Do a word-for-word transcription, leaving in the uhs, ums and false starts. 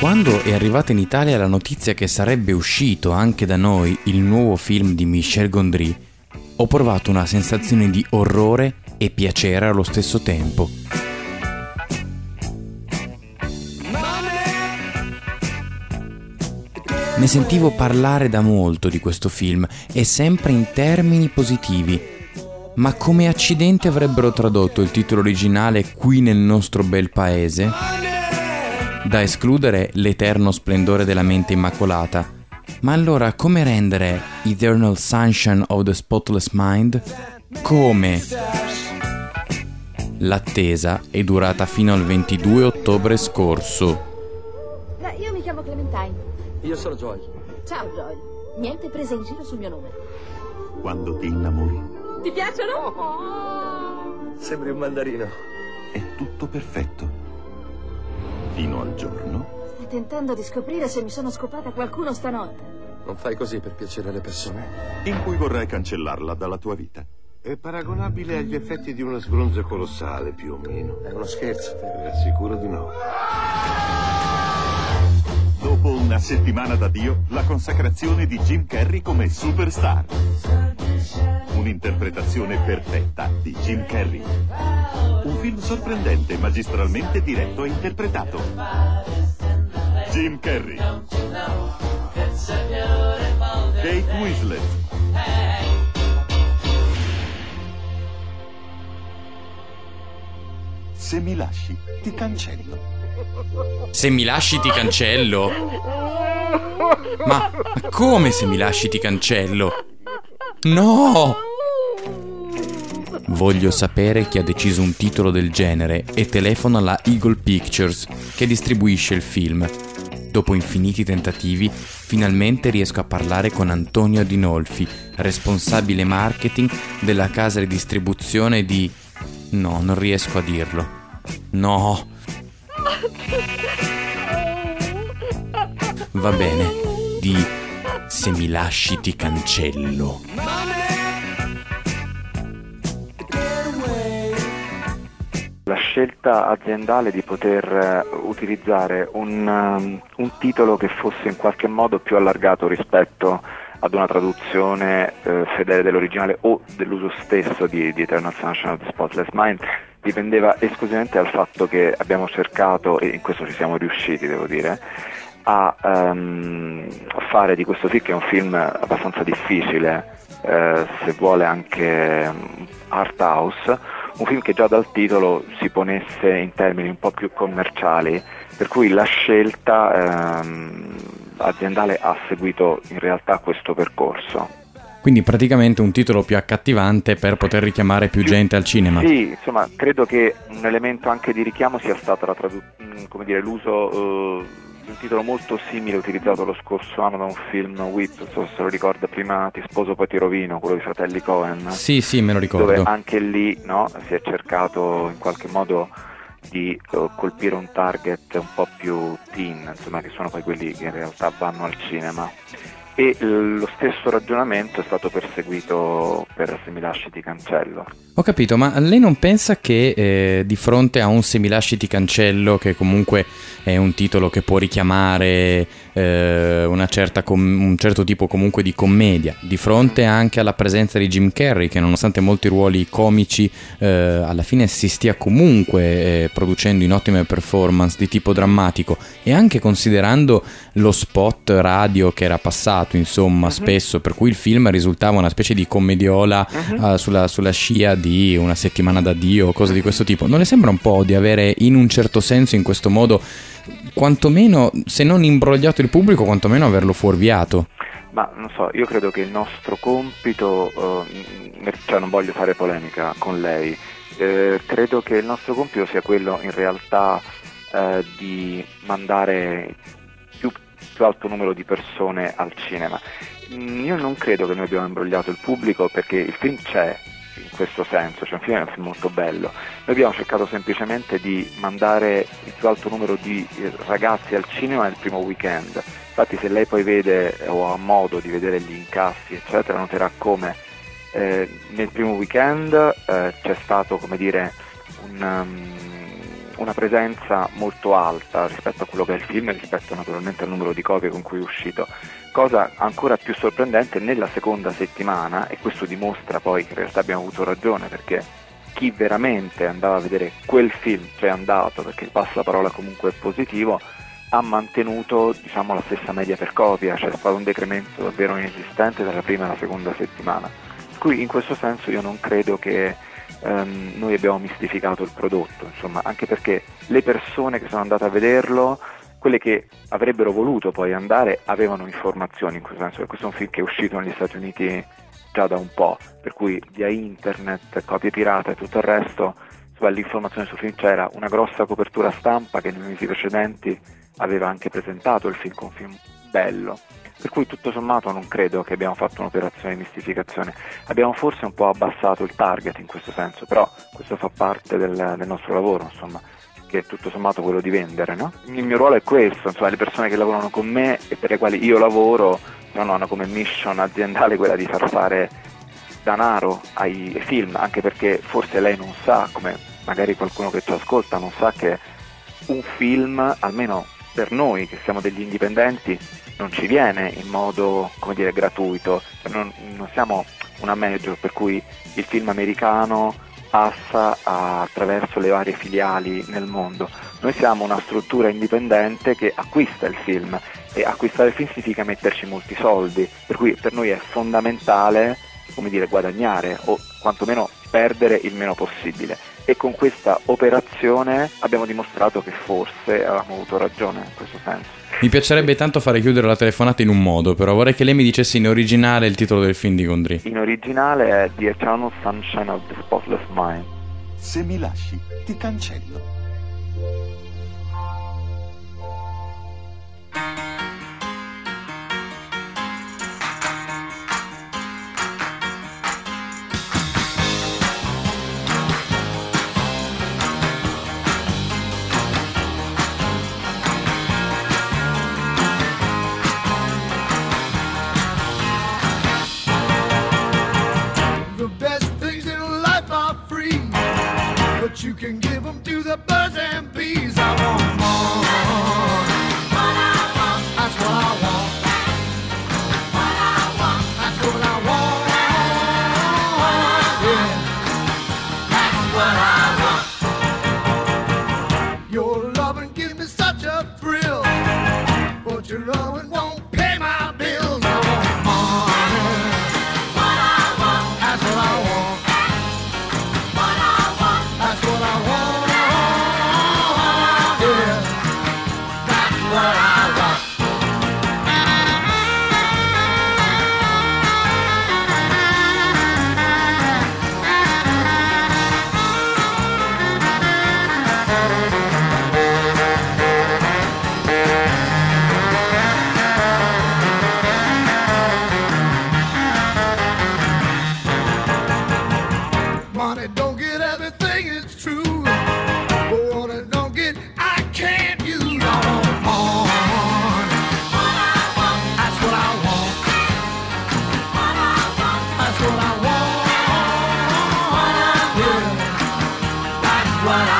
Quando è arrivata in Italia la notizia che sarebbe uscito anche da noi il nuovo film di Michel Gondry, ho provato una sensazione di orrore e piacere allo stesso tempo. Ne sentivo parlare da molto di questo film e sempre in termini positivi. Ma come accidenti avrebbero tradotto il titolo originale qui nel nostro bel paese? Da escludere l'eterno splendore della mente immacolata. Ma allora come rendere Eternal Sunshine of the Spotless Mind? Come? L'attesa è durata fino al ventidue ottobre scorso. Beh, io mi chiamo Clementine. Io sono Joy. Ciao Joy. Niente prese in giro sul mio nome. Quando ti innamori Ti piacciono? Sembri un mandarino. è tutto perfetto. Fino al giorno Stai tentando di scoprire se mi sono scopata qualcuno stanotte. Non fai così per piacere alle persone. in cui vorrai cancellarla dalla tua vita. È paragonabile agli effetti di una sbronzo colossale, più o meno. È uno scherzo, vero? È sicuro di no. Dopo una settimana d'addio, la consacrazione di Jim Carrey come superstar. Un'interpretazione perfetta di Jim Carrey. Un film sorprendente, magistralmente diretto e interpretato. Jim Carrey. Kate Winslet. Se mi lasci, ti cancello. Se mi lasci ti cancello? Ma come se mi lasci ti cancello? No! Voglio sapere chi ha deciso un titolo del genere e telefono alla Eagle Pictures che distribuisce il film. Dopo infiniti tentativi, finalmente riesco a parlare con Antonio Adinolfi, responsabile marketing della casa di distribuzione di... No, non riesco a dirlo. No! Va bene, di Se mi lasci ti cancello. La scelta aziendale di poter uh, utilizzare un, um, un titolo che fosse in qualche modo più allargato rispetto ad una traduzione uh, fedele dell'originale o dell'uso stesso di, di Eternal Sunshine of the Spotless Mind dipendeva esclusivamente dal fatto che abbiamo cercato, e in questo ci siamo riusciti devo dire, a, um, a fare di questo film, che è un film abbastanza difficile, uh, se vuole anche um, art house, un film che già dal titolo si ponesse in termini un po' più commerciali, per cui la scelta ehm, aziendale ha seguito in realtà questo percorso. Quindi praticamente un titolo più accattivante per poter richiamare più gente al cinema. Sì, insomma, credo che un elemento anche di richiamo sia stato la tradu- come dire, l'uso uh, di un titolo molto simile utilizzato lo scorso anno da un film Whip, non so se lo ricorda, Prima ti sposo poi ti rovino, quello dei fratelli Coen. Sì, sì, me lo ricordo. Dove anche lì, no, si è cercato in qualche modo di uh, colpire un target un po' più teen, insomma, che sono poi quelli che in realtà vanno al cinema. E lo stesso ragionamento è stato perseguito per Se mi lasci ti cancello. Ho capito, ma lei non pensa che eh, di fronte a un Se mi lasci ti cancello, che comunque è un titolo che può richiamare eh, una certa com- un certo tipo comunque di commedia, di fronte anche alla presenza di Jim Carrey, che nonostante molti ruoli comici eh, alla fine si stia comunque eh, producendo in ottime performance di tipo drammatico, e anche considerando lo spot radio che era passato insomma uh-huh. spesso, per cui il film risultava una specie di commediola uh-huh. uh, sulla, sulla scia di Una settimana d'addio o cose di questo tipo, non le sembra un po' di avere in un certo senso in questo modo quantomeno, se non imbrogliato il pubblico, quantomeno averlo fuorviato? Ma non so, io credo che il nostro compito, uh, cioè non voglio fare polemica con lei, eh, credo che il nostro compito sia quello in realtà eh, di mandare più, più alto numero di persone al cinema. Io non credo che noi abbiamo imbrogliato il pubblico, perché il film c'è in questo senso, cioè un film è un film molto bello. Noi abbiamo cercato semplicemente di mandare il più alto numero di ragazzi al cinema nel primo weekend. Infatti se lei poi vede o ha modo di vedere gli incassi eccetera, noterà come eh, nel primo weekend eh, c'è stato, come dire, un, um, una presenza molto alta rispetto a quello che è il film e rispetto naturalmente al numero di copie con cui è uscito. Cosa ancora più sorprendente, nella seconda settimana, e questo dimostra poi che in realtà abbiamo avuto ragione, perché chi veramente andava a vedere quel film, cioè è andato, perché il passaparola comunque è positivo, ha mantenuto, diciamo, la stessa media per copia, c'è stato un decremento davvero inesistente dalla prima alla seconda settimana. Per cui in questo senso io non credo che ehm, noi abbiamo mistificato il prodotto, insomma, anche perché le persone che sono andate a vederlo, quelle che avrebbero voluto poi andare, avevano informazioni in questo senso, perché questo è un film che è uscito negli Stati Uniti già da un po', per cui via internet, copie pirata e tutto il resto, insomma, l'informazione sul film c'era. Una grossa copertura stampa che nei mesi precedenti aveva anche presentato il film come un film bello, per cui tutto sommato non credo che abbiamo fatto un'operazione di mistificazione. Abbiamo forse un po' abbassato il target in questo senso, però questo fa parte del, del nostro lavoro, insomma, che è tutto sommato quello di vendere, no? Il mio ruolo è questo, insomma, le persone che lavorano con me e per le quali io lavoro non hanno come mission aziendale quella di far fare denaro ai film, anche perché forse lei non sa, come magari qualcuno che ci ascolta non sa, che un film, almeno per noi che siamo degli indipendenti, non ci viene in modo, come dire, gratuito, non, non siamo una major per cui il film americano passa attraverso le varie filiali nel mondo. Noi siamo una struttura indipendente che acquista il film, e acquistare il film significa metterci molti soldi, per cui per noi è fondamentale, come dire, guadagnare o quantomeno perdere il meno possibile, e con questa operazione abbiamo dimostrato che forse avevamo avuto ragione in questo senso. Mi piacerebbe tanto fare chiudere la telefonata in un modo, però vorrei che lei mi dicesse in originale il titolo del film di Gondry. In originale è The Eternal Sunshine of the Spotless Mind. Se mi lasci, ti cancello. You can give them to the birds and bees. I want more. What I want. That's what I want. What I want. That's what I want. Yeah. That's what I want. Your loving gives me such a thrill, but your loving won't pay my bills. I want more. What I want. That's what I want. That's what I want, yeah, that's what I want. Money don't get everything, it's true. But what it don't get, I can't use. I want more. What I want. That's what I want. What I want. That's what I want. Yeah. That's what I want.